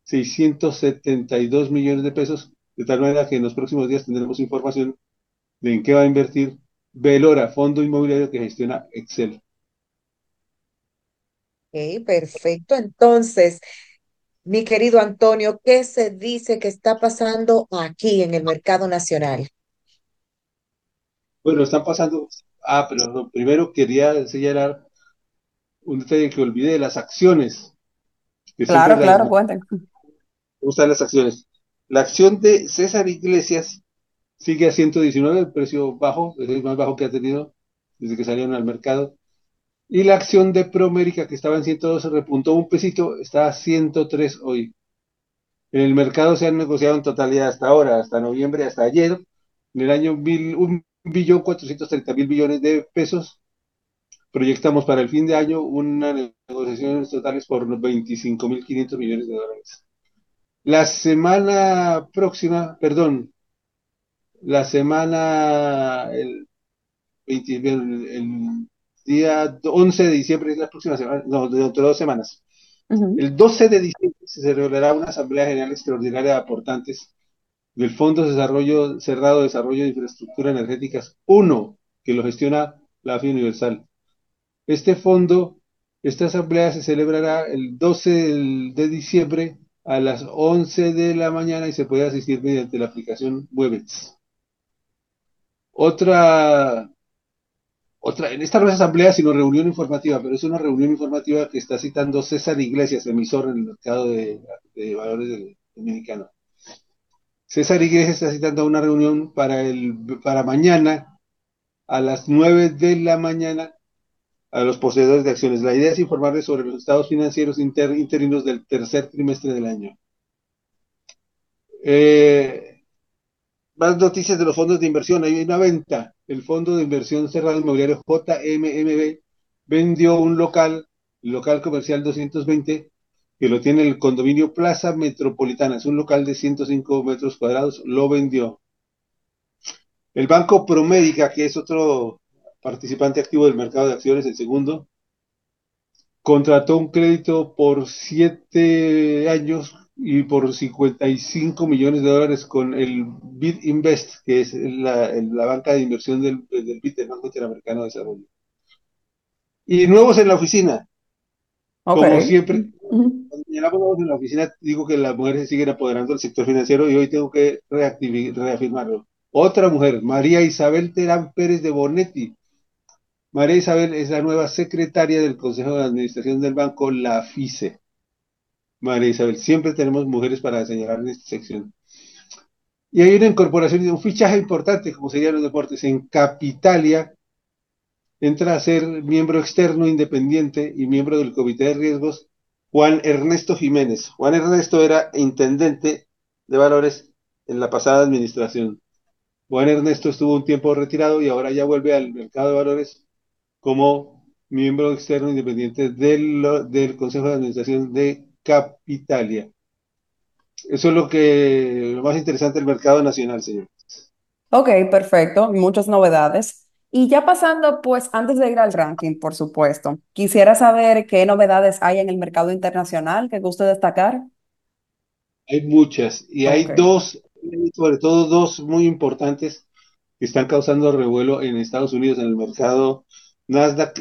672 millones de pesos, de tal manera que en los próximos días tendremos información de en qué va a invertir Belora, fondo inmobiliario que gestiona Excel. Ok, perfecto. Entonces, mi querido Antonio, ¿qué se dice que está pasando aquí en el mercado nacional? Bueno, están pasando. Pero primero quería señalar un detalle que olvidé, las acciones, que siempre Claro, las claro, cuenten. gustan las acciones. La acción de César Iglesias sigue a 119, el precio bajo, es el más bajo que ha tenido desde que salieron al mercado. Y la acción de Promérica, que estaba en 112, repuntó un pesito, está a 103 hoy. En el mercado se han negociado en totalidad hasta ahora, hasta noviembre, hasta ayer, en el año 1.430.000 millones de pesos. Proyectamos para el fin de año unas negociaciones totales por 25.500 millones de dólares. La semana próxima, perdón, la semana, el, 20 el día 11 de diciembre es la próxima semana, no, dentro de 2 semanas. El 12 de diciembre se celebrará una Asamblea General Extraordinaria de Aportantes del Fondo de Desarrollo Cerrado de Desarrollo de Infraestructura Energéticas 1, que lo gestiona la AFI Universal. Este fondo, esta asamblea se celebrará el 12 de diciembre a las 11 de la mañana y se puede asistir mediante la aplicación Webex. En esta no es asamblea, sino reunión informativa, pero es una reunión informativa que está citando César Iglesias, emisor en el mercado de valores dominicano. César Iglesias está citando una reunión para mañana a las 9 de la mañana a los poseedores de acciones. La idea es informarles sobre los estados financieros interinos del tercer trimestre del año. Más noticias de los fondos de inversión. Hay una venta. El Fondo de Inversión Cerrado Inmobiliario JMMB vendió un local, el local comercial 220, que lo tiene el condominio Plaza Metropolitana. Es un local de 105 metros cuadrados. Lo vendió. El Banco Promérica, que es otro participante activo del mercado de acciones, el segundo, contrató un crédito por 7 años y por 55 millones de dólares con el BID Invest, que es la banca de inversión del BID, del Banco Interamericano de Desarrollo. Y nuevos en la oficina, como siempre. Cuando señalamos nuevos en la oficina, digo que las mujeres se siguen apoderando del sector financiero y hoy tengo que reafirmarlo. Otra mujer, María Isabel Terán Pérez de Bonetti. María Isabel es la nueva secretaria del Consejo de Administración del banco, la FICE. María Isabel, siempre tenemos mujeres para señalar en esta sección. Y hay una incorporación, un fichaje importante, como serían los deportes, en Capitalia. Entra a ser miembro externo independiente y miembro del Comité de Riesgos, Juan Ernesto Jiménez. Juan Ernesto era intendente de valores en la pasada administración. Juan Ernesto estuvo un tiempo retirado y ahora ya vuelve al mercado de valores como miembro externo independiente del Consejo de Administración de Capitalia. Eso es lo más interesante del mercado nacional, señor. Ok, perfecto. Muchas novedades. Y ya pasando, pues antes de ir al ranking, por supuesto, quisiera saber qué novedades hay en el mercado internacional que guste destacar. Hay muchas y Ok. hay dos, sobre todo dos muy importantes que están causando revuelo en Estados Unidos en el mercado Nasdaq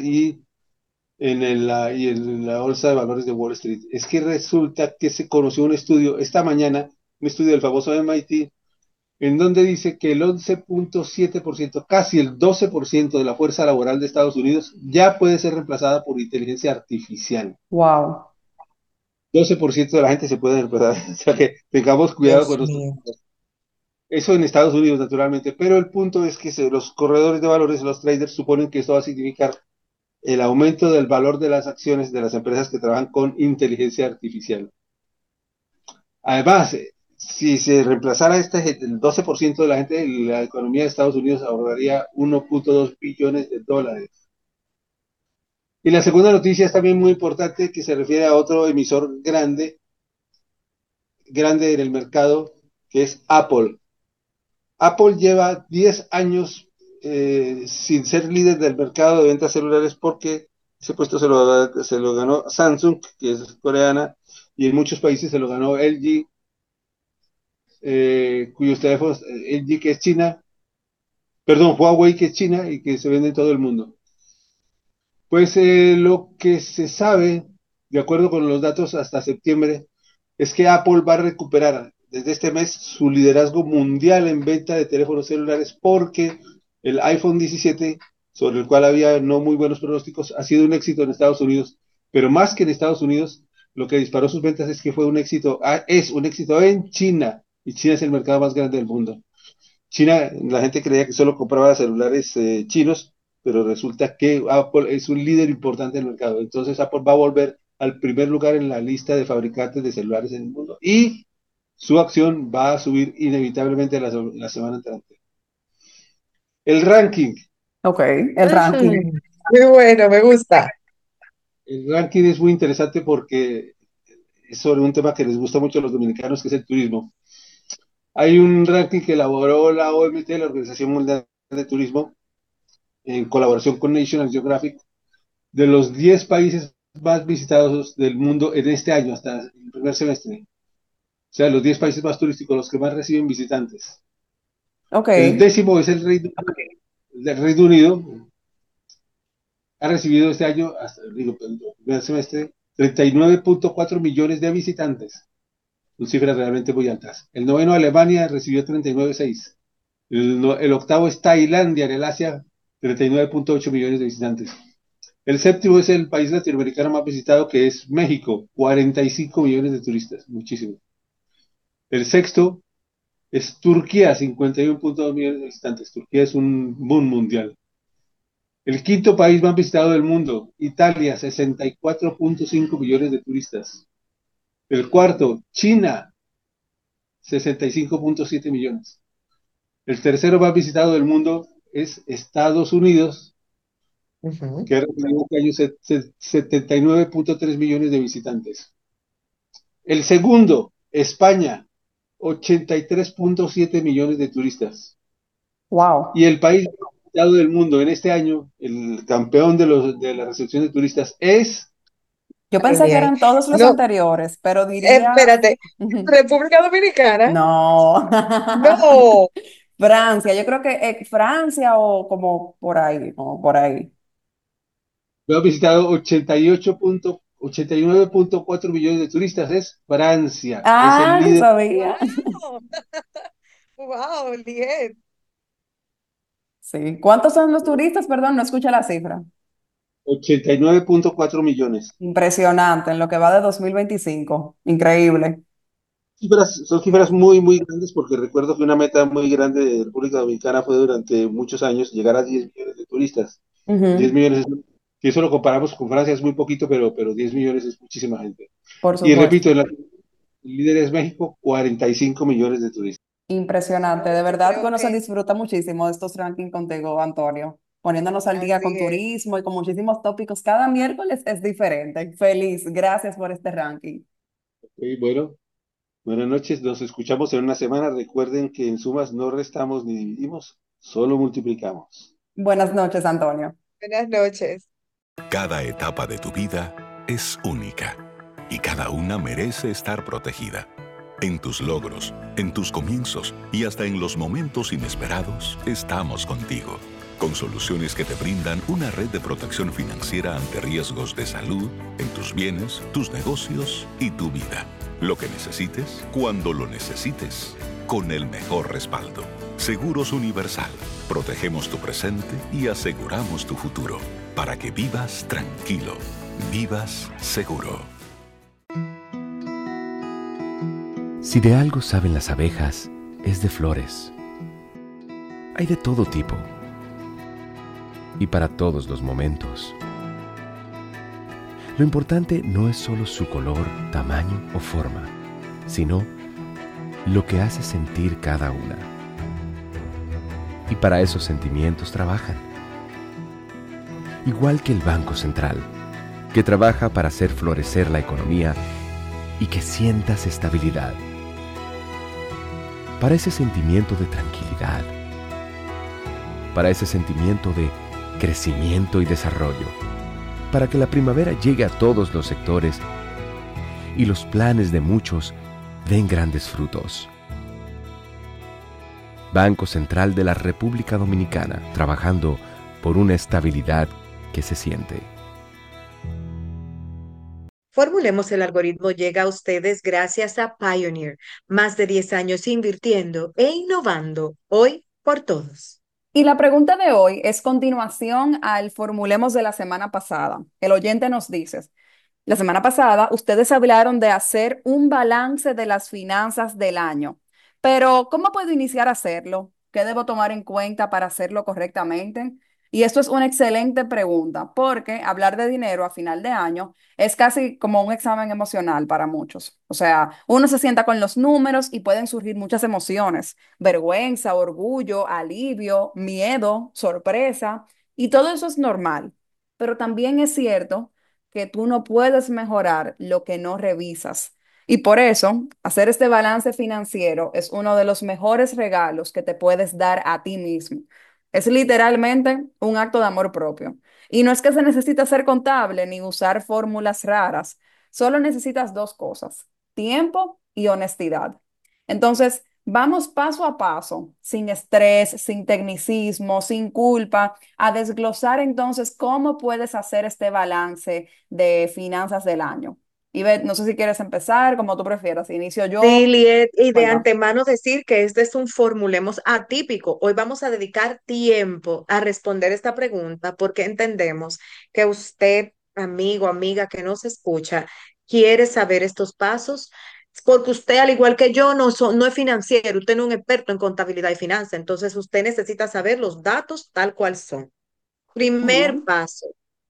y en la bolsa de valores de Wall Street. Es que resulta que se conoció un estudio esta mañana, un estudio del famoso MIT, en donde dice que el 11.7%, casi el 12% de la fuerza laboral de Estados Unidos ya puede ser reemplazada por inteligencia artificial. Wow. 12% de la gente se puede reemplazar. O sea que tengamos cuidado Dios con nuestros... mío. Eso en Estados Unidos, naturalmente, pero el punto es que los corredores de valores, los traders, suponen que esto va a significar el aumento del valor de las acciones de las empresas que trabajan con inteligencia artificial. Además, si se reemplazara el 12% de la gente, la economía de Estados Unidos ahorraría 1.2 billones de dólares. Y la segunda noticia es también muy importante, que se refiere a otro emisor grande en el mercado, que es Apple. Apple lleva 10 años sin ser líder del mercado de ventas celulares porque ese puesto se lo ganó Samsung, que es coreana, y en muchos países se lo ganó LG, cuyos teléfonos, LG que es China, perdón, Huawei que es China y que se vende en todo el mundo. Pues lo que se sabe, de acuerdo con los datos hasta septiembre, es que Apple va a recuperar desde este mes su liderazgo mundial en venta de teléfonos celulares porque el iPhone 17, sobre el cual había no muy buenos pronósticos, ha sido un éxito en Estados Unidos, pero más que en Estados Unidos, lo que disparó sus ventas es que fue un éxito, es un éxito en China, y China es el mercado más grande del mundo. China, la gente creía que solo compraba celulares chinos, pero resulta que Apple es un líder importante en el mercado. Entonces Apple va a volver al primer lugar en la lista de fabricantes de celulares en el mundo y su acción va a subir inevitablemente la semana entrante. El ranking. Ok, el ranking. Muy bueno, me gusta. El ranking es muy interesante porque es sobre un tema que les gusta mucho a los dominicanos, que es el turismo. Hay un ranking que elaboró la OMT, la Organización Mundial de Turismo, en colaboración con National Geographic, de los 10 países más visitados del mundo en este año, hasta el primer semestre. O sea, los 10 países más turísticos, los que más reciben visitantes. Ok. El décimo es el Reino Unido. Ha recibido este año, hasta el primer semestre, 39.4 millones de visitantes. Son cifras realmente muy altas. El noveno, Alemania, recibió 39.6. El octavo es Tailandia, en el Asia, 39.8 millones de visitantes. El séptimo es el país latinoamericano más visitado, que es México, 45 millones de turistas, muchísimo. El sexto es Turquía, 51.2 millones de visitantes. Turquía es un boom mundial. El quinto país más visitado del mundo, Italia, 64.5 millones de turistas. El cuarto, China, 65.7 millones. El tercero más visitado del mundo es Estados Unidos, que ha recibido este año 79.3 millones de visitantes. El segundo, España, 83.7 millones de turistas. Wow. Y el país más visitado del mundo en este año, el campeón de la recepción de turistas, es... Yo pensé que eran todos los anteriores, pero diría... Espérate, República Dominicana. No. No. Francia, yo creo que Francia o como por ahí, como por ahí. Lo ha visitado 89.4 millones de turistas, es Francia, es el No líder. sabía. Wow, bien. Sí. ¿Cuántos son los turistas? Perdón, no escuché la cifra. 89.4 millones. Impresionante en lo que va de 2025. Increíble. Son cifras muy, muy grandes porque recuerdo que una meta muy grande de República Dominicana fue durante muchos años llegar a 10 millones de turistas. 10 millones, si eso lo comparamos con Francia es muy poquito, pero 10 millones es muchísima gente. Por Y supuesto. repito, el líder es México, 45 millones de turistas. Impresionante. De verdad que Creo uno se que disfruta muchísimo de estos rankings contigo, Antonio. Poniéndonos al día con así es. turismo y con muchísimos tópicos. Cada miércoles es diferente. Feliz. Gracias por este ranking. Bueno, buenas noches, nos escuchamos en una semana. Recuerden que en sumas no restamos ni dividimos, solo multiplicamos. Buenas noches, Antonio. Buenas noches. Cada etapa de tu vida es única y cada una merece estar protegida. En tus logros, en tus comienzos y hasta en los momentos inesperados, estamos contigo. Con soluciones que te brindan una red de protección financiera ante riesgos de salud, en tus bienes, tus negocios y tu vida. Lo que necesites, cuando lo necesites, con el mejor respaldo. Seguros Universal. Protegemos tu presente y aseguramos tu futuro. Para que vivas tranquilo, vivas seguro. Si de algo saben las abejas, es de flores. Hay de todo tipo y para todos los momentos. Lo importante no es solo su color, tamaño o forma, sino lo que hace sentir cada una. Y para esos sentimientos trabajan. Igual que el Banco Central, que trabaja para hacer florecer la economía y que sientas estabilidad. Para ese sentimiento de tranquilidad. Para ese sentimiento de crecimiento y desarrollo. Para que la primavera llegue a todos los sectores y los planes de muchos den grandes frutos. Banco Central de la República Dominicana, trabajando por una estabilidad que se siente. Formulemos el algoritmo llega a ustedes gracias a Pioneer, más de 10 años invirtiendo e innovando, hoy por todos. Y la pregunta de hoy es continuación al formulemos de la semana pasada. El oyente nos dice, la semana pasada ustedes hablaron de hacer un balance de las finanzas del año, pero ¿cómo puedo iniciar a hacerlo? ¿Qué debo tomar en cuenta para hacerlo correctamente? Y esto es una excelente pregunta, porque hablar de dinero a final de año es casi como un examen emocional para muchos. O sea, uno se sienta con los números y pueden surgir muchas emociones: vergüenza, orgullo, alivio, miedo, sorpresa, y todo eso es normal. Pero también es cierto que tú no puedes mejorar lo que no revisas. Y por eso, hacer este balance financiero es uno de los mejores regalos que te puedes dar a ti mismo. Es literalmente un acto de amor propio. Y no es que se necesite ser contable ni usar fórmulas raras, solo necesitas dos cosas: tiempo y honestidad. Entonces, vamos paso a paso, sin estrés, sin tecnicismo, sin culpa, a desglosar entonces cómo puedes hacer este balance de finanzas del año. Ivette, no sé si quieres empezar, como tú prefieras. Si inicio Sí, yo, Liet, y de cuenta. antemano decir que este es un formulemos atípico. Hoy vamos a dedicar tiempo a responder esta pregunta porque entendemos que usted, amigo, amiga que nos escucha, quiere saber estos pasos, porque usted, al igual que yo, no es financiero, usted no es un experto en contabilidad y finanzas, entonces usted necesita saber los datos tal cual son. Muy Primer bien. paso,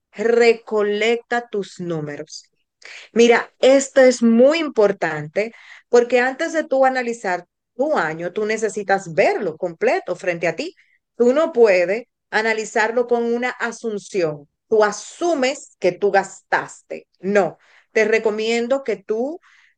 recolecta tus números. Mira, esto es muy importante porque antes de tú analizar tu año, tú necesitas verlo completo frente a ti. Tú no puedes analizarlo con una asunción. Tú asumes que tú gastaste. No, te recomiendo que tú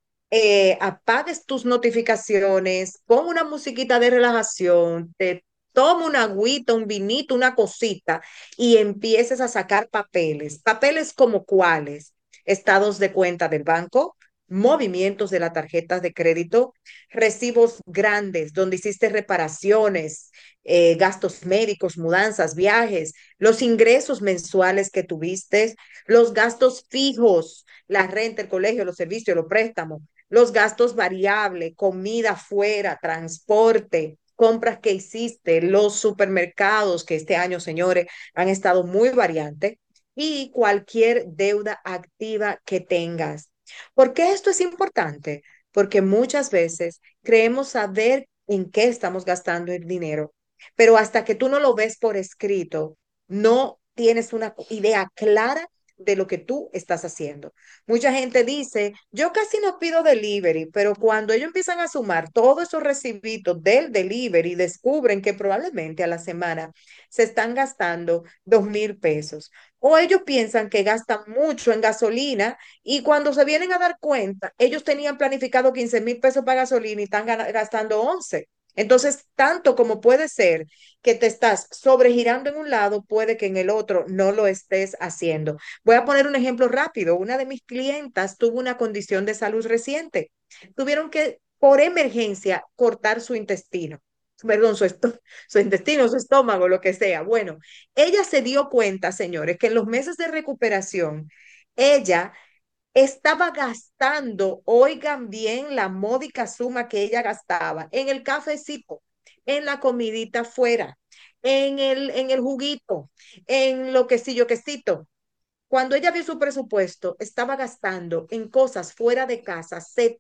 apagues tus notificaciones, pon una musiquita de relajación, te toma una agüita, un vinito, una cosita y empieces a sacar papeles. Papeles como cuáles: estados de cuenta del banco, movimientos de las tarjetas de crédito, recibos grandes donde hiciste reparaciones, gastos médicos, mudanzas, viajes, los ingresos mensuales que tuviste, los gastos fijos, la renta, el colegio, los servicios, los préstamos, los gastos variables, comida fuera, transporte, compras que hiciste, los supermercados, que este año, señores, han estado muy variantes, y cualquier deuda activa que tengas. ¿Por qué esto es importante? Porque muchas veces creemos saber en qué estamos gastando el dinero, pero hasta que tú no lo ves por escrito, no tienes una idea clara de lo que tú estás haciendo. Mucha gente dice, yo casi no pido delivery, pero cuando ellos empiezan a sumar todos esos recibitos del delivery, descubren que probablemente a la semana se están gastando 2,000 pesos. O ellos piensan que gastan mucho en gasolina y cuando se vienen a dar cuenta, ellos tenían planificado 15,000 pesos para gasolina y están gastando 11. Entonces, tanto como puede ser que te estás sobregirando en un lado, puede que en el otro no lo estés haciendo. Voy a poner un ejemplo rápido. Una de mis clientas tuvo una condición de salud reciente. Tuvieron que, por emergencia, cortar su intestino. Perdón, su intestino, su estómago, lo que sea. Bueno, ella se dio cuenta, señores, que en los meses de recuperación, ella estaba gastando, oigan bien la módica suma que ella gastaba en el cafecito, en la comidita afuera, en el juguito, en lo que sí, yo quesito. Cuando ella vio su presupuesto, estaba gastando en cosas fuera de casa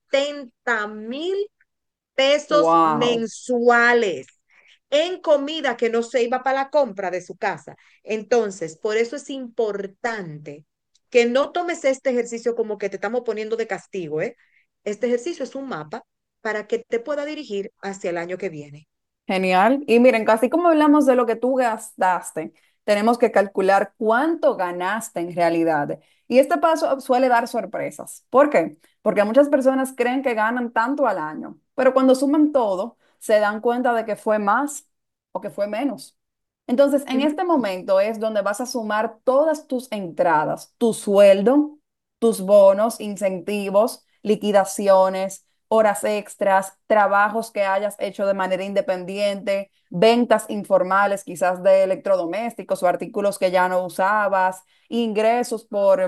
70,000 pesos Wow. mensuales en comida que no se iba para la compra de su casa. Entonces, por eso es importante que no tomes este ejercicio como que te estamos poniendo de castigo, ¿eh? Este ejercicio es un mapa para que te pueda dirigir hacia el año que viene. Genial. Y miren, casi como hablamos de lo que tú gastaste, tenemos que calcular cuánto ganaste en realidad. Y este paso suele dar sorpresas. ¿Por qué? Porque muchas personas creen que ganan tanto al año, pero cuando suman todo, se dan cuenta de que fue más o que fue menos. Entonces, en Ujú. este momento es donde vas a sumar todas tus entradas, tu sueldo, tus bonos, incentivos, liquidaciones, horas extras, trabajos que hayas hecho de manera independiente, ventas informales quizás de electrodomésticos o artículos que ya no usabas, ingresos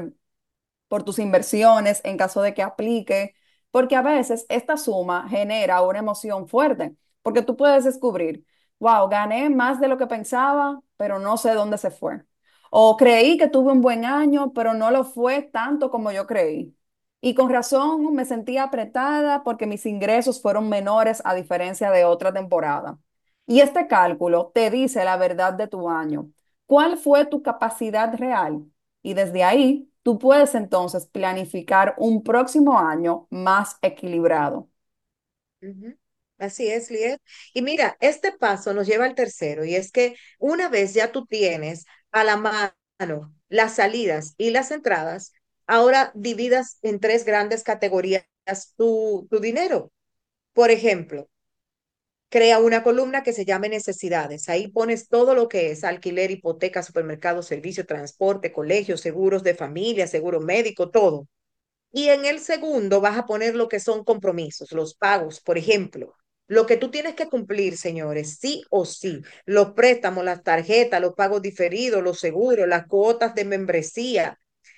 por tus inversiones en caso de que aplique, porque a veces esta suma genera una emoción fuerte, porque tú puedes descubrir, wow, gané más de lo que pensaba, pero no sé dónde se fue. O creí que tuve un buen año, pero no lo fue tanto como yo creí. Y con razón me sentía apretada porque mis ingresos fueron menores a diferencia de otra temporada. Y este cálculo te dice la verdad de tu año. ¿Cuál fue tu capacidad real? Y desde ahí, tú puedes entonces planificar un próximo año más equilibrado. Ujú. Así es, Liet. Y mira, este paso nos lleva al tercero, y es que una vez ya tú tienes a la mano las salidas y las entradas, ahora dividas en tres grandes categorías tu dinero. Por ejemplo, crea una columna que se llame necesidades. Ahí pones todo lo que es alquiler, hipoteca, supermercado, servicio, transporte, colegio, seguros de familia, seguro médico, todo. Y en el segundo vas a poner lo que son compromisos, los pagos, por ejemplo. Lo que tú tienes que cumplir, señores, sí o sí. Los préstamos, las tarjetas, los pagos diferidos, los seguros, las cuotas de membresía,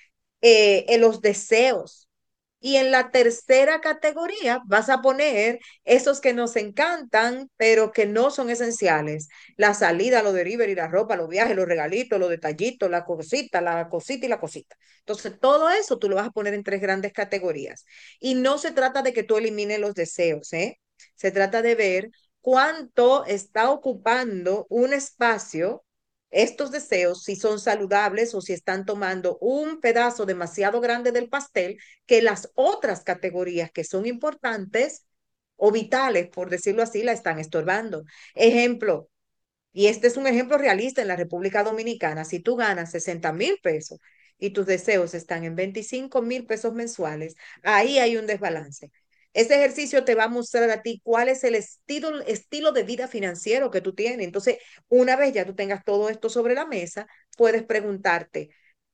en los deseos. Y en la tercera categoría vas a poner esos que nos encantan, pero que no son esenciales. La salida, los delivery, la ropa, los viajes, los regalitos, los detallitos, la cosita y la cosita. Entonces, todo eso tú lo vas a poner en tres grandes categorías. Y no se trata de que tú elimines los deseos, ¿eh? Se trata de ver cuánto está ocupando un espacio estos deseos, si son saludables o si están tomando un pedazo demasiado grande del pastel, que las otras categorías que son importantes o vitales, por decirlo así, la están estorbando. Ejemplo, y este es un ejemplo realista en la República Dominicana, si tú ganas 60,000 pesos y tus deseos están en 25,000 pesos mensuales, ahí hay un desbalance. Ese ejercicio te va a mostrar a ti cuál es el estilo de vida financiero que tú tienes. Entonces, una vez ya tú tengas todo esto sobre la mesa, puedes preguntarte,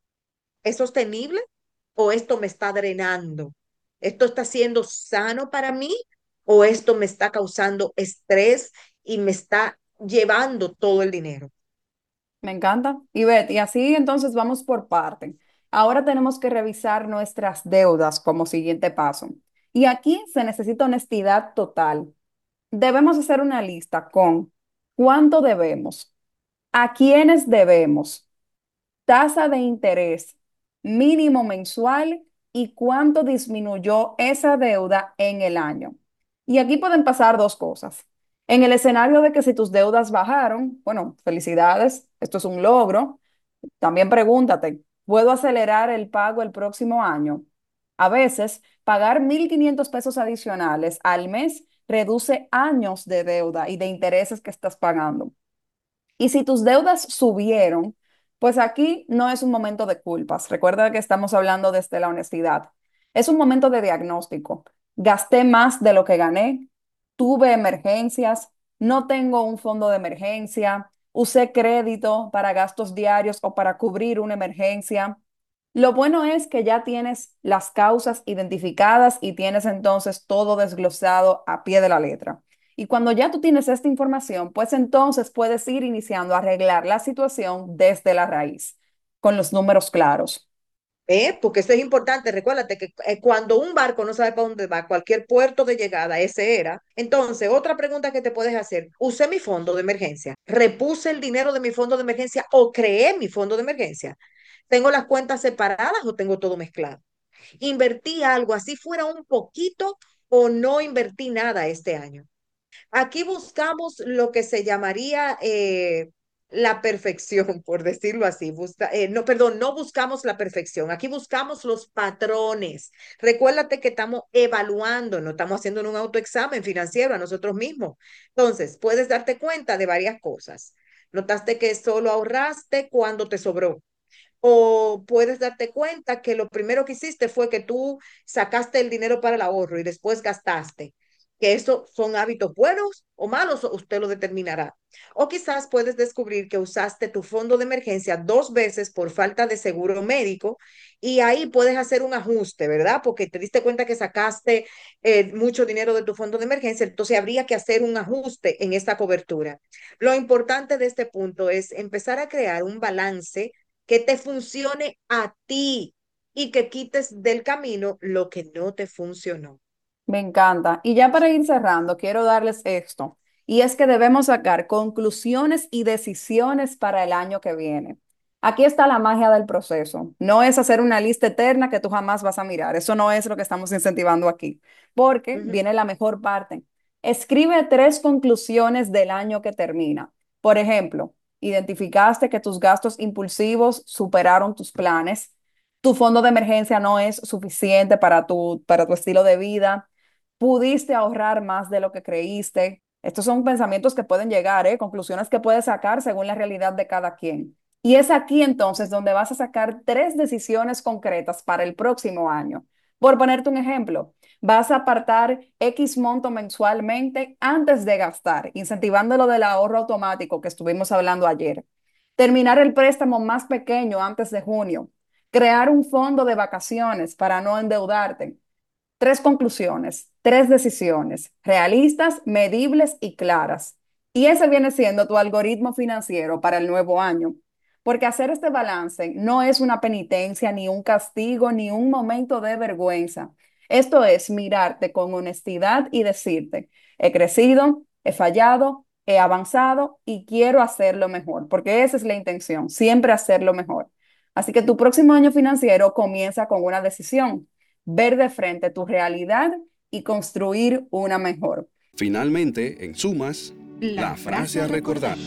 ¿es sostenible o esto me está drenando? ¿Esto está siendo sano para mí o esto me está causando estrés y me está llevando todo el dinero? Me encanta. Y Bet, y así entonces vamos por parte. Ahora tenemos que revisar nuestras deudas como siguiente paso. Y aquí se necesita honestidad total. Debemos hacer una lista con cuánto debemos, a quiénes debemos, tasa de interés mínimo mensual y cuánto disminuyó esa deuda en el año. Y aquí pueden pasar dos cosas. En el escenario de que si tus deudas bajaron, bueno, felicidades, esto es un logro. También pregúntate, ¿puedo acelerar el pago el próximo año? A veces, pagar 1.500 pesos adicionales al mes reduce años de deuda y de intereses que estás pagando. Y si tus deudas subieron, pues aquí no es un momento de culpas. Recuerda que estamos hablando desde la honestidad. Es un momento de diagnóstico. Gasté más de lo que gané, tuve emergencias, no tengo un fondo de emergencia, usé crédito para gastos diarios o para cubrir una emergencia. Lo bueno es que ya tienes las causas identificadas y tienes entonces todo desglosado a pie de la letra. Y cuando ya tú tienes esta información, pues entonces puedes ir iniciando a arreglar la situación desde la raíz, con los números claros. Porque eso es importante. Recuérdate que cuando un barco no sabe para dónde va, cualquier puerto de llegada, ese era. Entonces, otra pregunta que te puedes hacer, ¿usé mi fondo de emergencia? ¿Repuse el dinero de mi fondo de emergencia o creé mi fondo de emergencia? ¿Tengo las cuentas separadas o tengo todo mezclado? ¿Invertí algo así fuera un poquito o no invertí nada este año? Aquí buscamos lo que se llamaría la perfección, por decirlo así. No, perdón, no buscamos la perfección. Aquí buscamos los patrones. Recuérdate que estamos evaluando, no estamos haciendo un autoexamen financiero a nosotros mismos. Entonces, puedes darte cuenta de varias cosas. Notaste que solo ahorraste cuando te sobró. O puedes darte cuenta que lo primero que hiciste fue que tú sacaste el dinero para el ahorro y después gastaste. Que eso son hábitos buenos o malos, usted lo determinará. O quizás puedes descubrir que usaste tu fondo de emergencia 2 veces por falta de seguro médico y ahí puedes hacer un ajuste, ¿verdad? Porque te diste cuenta que sacaste mucho dinero de tu fondo de emergencia, entonces habría que hacer un ajuste en esta cobertura. Lo importante de este punto es empezar a crear un balance que te funcione a ti y que quites del camino lo que no te funcionó. Me encanta. Y ya para ir cerrando, quiero darles esto. Y es que debemos sacar conclusiones y decisiones para el año que viene. Aquí está la magia del proceso. No es hacer una lista eterna que tú jamás vas a mirar. Eso no es lo que estamos incentivando aquí. Porque viene la mejor parte. Escribe 3 conclusiones del año que termina. Por ejemplo, identificaste que tus gastos impulsivos superaron tus planes. Tu fondo de emergencia no es suficiente para tu estilo de vida. Pudiste ahorrar más de lo que creíste. Estos son pensamientos que pueden llegar, conclusiones que puedes sacar según la realidad de cada quien. Y es aquí entonces donde vas a sacar 3 decisiones concretas para el próximo año. Por ponerte un ejemplo, vas a apartar X monto mensualmente antes de gastar, incentivando lo del ahorro automático que estuvimos hablando ayer. Terminar el préstamo más pequeño antes de junio. Crear un fondo de vacaciones para no endeudarte. 3 conclusiones, 3 decisiones, realistas, medibles y claras. Y ese viene siendo tu algoritmo financiero para el nuevo año. Porque hacer este balance no es una penitencia, ni un castigo, ni un momento de vergüenza. Esto es mirarte con honestidad y decirte, he crecido, he fallado, he avanzado y quiero hacerlo mejor, porque esa es la intención, siempre hacerlo mejor. Así que tu próximo año financiero comienza con una decisión, ver de frente tu realidad y construir una mejor. Finalmente, en sumas, la frase a recordar.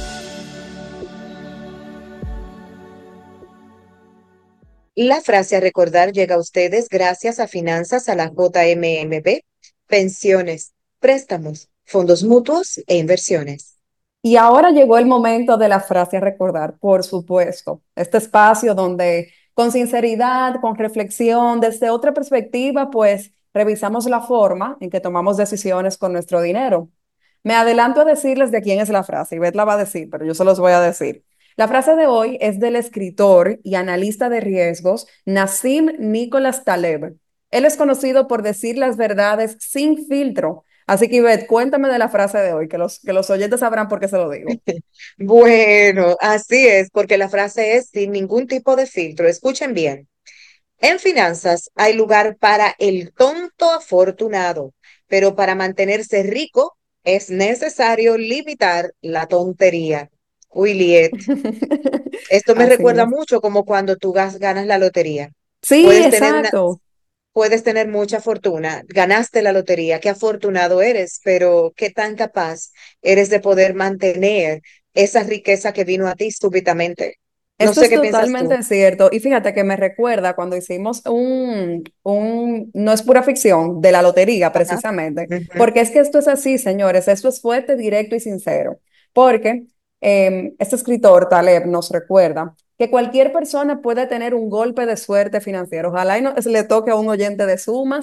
La frase a recordar llega a ustedes gracias a Finanzas a la JMMB, pensiones, préstamos, fondos mutuos e inversiones. Y ahora llegó el momento de la frase a recordar, por supuesto. Este espacio donde con sinceridad, con reflexión, desde otra perspectiva, pues revisamos la forma en que tomamos decisiones con nuestro dinero. Me adelanto a decirles de quién es la frase. Ivette la va a decir, pero yo se los voy a decir. La frase de hoy es del escritor y analista de riesgos Nassim Nicholas Taleb. Él es conocido por decir las verdades sin filtro. Así que, Ivette, cuéntame de la frase de hoy, que los oyentes sabrán por qué se lo digo. Bueno, así es, porque la frase es sin ningún tipo de filtro. Escuchen bien. En finanzas hay lugar para el tonto afortunado, pero para mantenerse rico es necesario limitar la tontería. Williet, esto me Así recuerda es. mucho como cuando tú ganas la lotería. Sí, Puedes tener una, exacto. puedes tener mucha fortuna, ganaste la lotería, qué afortunado eres, pero qué tan capaz eres de poder mantener esa riqueza que vino a ti súbitamente. No Esto sé es qué piensas tú. totalmente cierto. Y fíjate que me recuerda cuando hicimos no es pura ficción, de la lotería Ajá. precisamente, Ujú. porque es que esto es así, señores, esto es fuerte, directo y sincero, porque este escritor, Taleb, nos recuerda que cualquier persona puede tener un golpe de suerte financiero. Ojalá y no le toque a un oyente de sumas,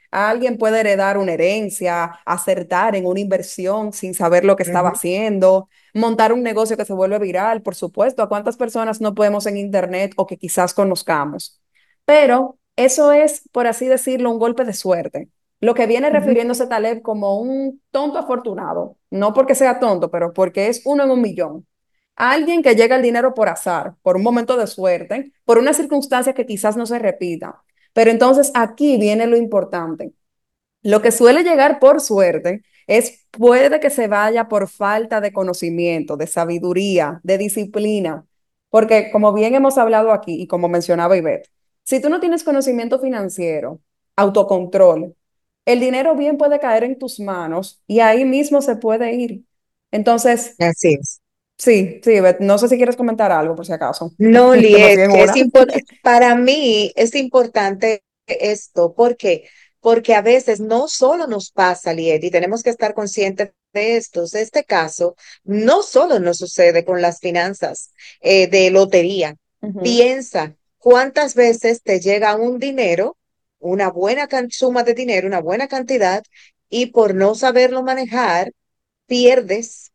Alguien puede heredar una herencia, acertar en una inversión sin saber lo que estaba haciendo, montar un negocio que se vuelve viral, por supuesto. ¿A cuántas personas no podemos en internet o que quizás conozcamos? Pero eso es, por así decirlo, un golpe de suerte. Lo que viene refiriéndose Taleb como un tonto afortunado, no porque sea tonto, pero porque es uno en un millón. Alguien que llega al dinero por azar, por un momento de suerte, por una circunstancia que quizás no se repita. Pero entonces aquí viene lo importante. Lo que suele llegar por suerte es puede que se vaya por falta de conocimiento, de sabiduría, de disciplina. Porque como bien hemos hablado aquí y como mencionaba Ivette, si tú no tienes conocimiento financiero, autocontrol, el dinero bien puede caer en tus manos y ahí mismo se puede ir. Entonces, Así es. sí, sí, Ivette, no sé si quieres comentar algo por si acaso. No, Te metí Liet, en que una. para mí es importante esto. ¿Por qué? Porque a veces no solo nos pasa, Liet, y tenemos que estar conscientes de esto. Este caso no solo nos sucede con las finanzas de lotería. Ujú. Piensa cuántas veces te llega un dinero, una buena suma de dinero, una buena cantidad, y por no saberlo manejar, pierdes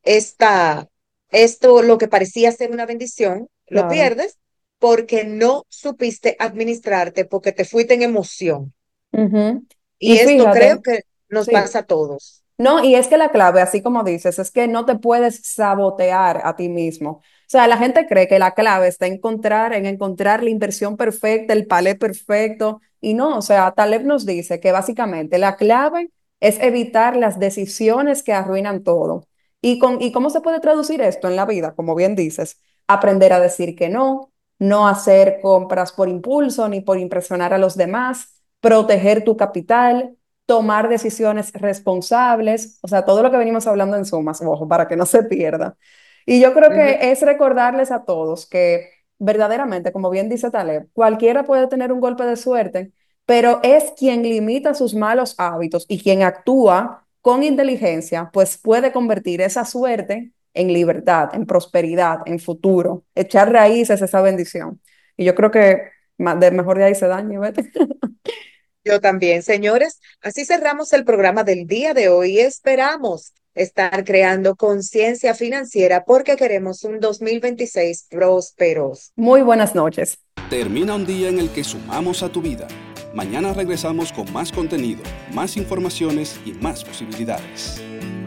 esto, lo que parecía ser una bendición, lo Claro. pierdes porque no supiste administrarte, porque te fuiste en emoción. Ujú. Y Y esto creo fíjate, que nos sí. pasa a todos. No, y es que la clave, así como dices, es que no te puedes sabotear a ti mismo. O sea, la gente cree que la clave está en encontrar la inversión perfecta, el palé perfecto, y no, o sea, Taleb nos dice que básicamente la clave es evitar las decisiones que arruinan todo. ¿Y cómo se puede traducir esto en la vida? Como bien dices, aprender a decir que no, no hacer compras por impulso ni por impresionar a los demás, proteger tu capital, tomar decisiones responsables, o sea, todo lo que venimos hablando en sumas, ojo, para que no se pierda. Y yo creo que es recordarles a todos que verdaderamente, como bien dice Taleb, cualquiera puede tener un golpe de suerte, pero es quien limita sus malos hábitos y quien actúa con inteligencia, pues puede convertir esa suerte en libertad, en prosperidad, en futuro, echar raíces a esa bendición. Y yo creo que mejor de ahí se daña, vete. Yo también, señores. Así cerramos el programa del día de hoy. Esperamos estar creando conciencia financiera porque queremos un 2026 prósperos. Muy buenas noches. Termina un día en el que sumamos a tu vida. Mañana regresamos con más contenido, más informaciones y más posibilidades.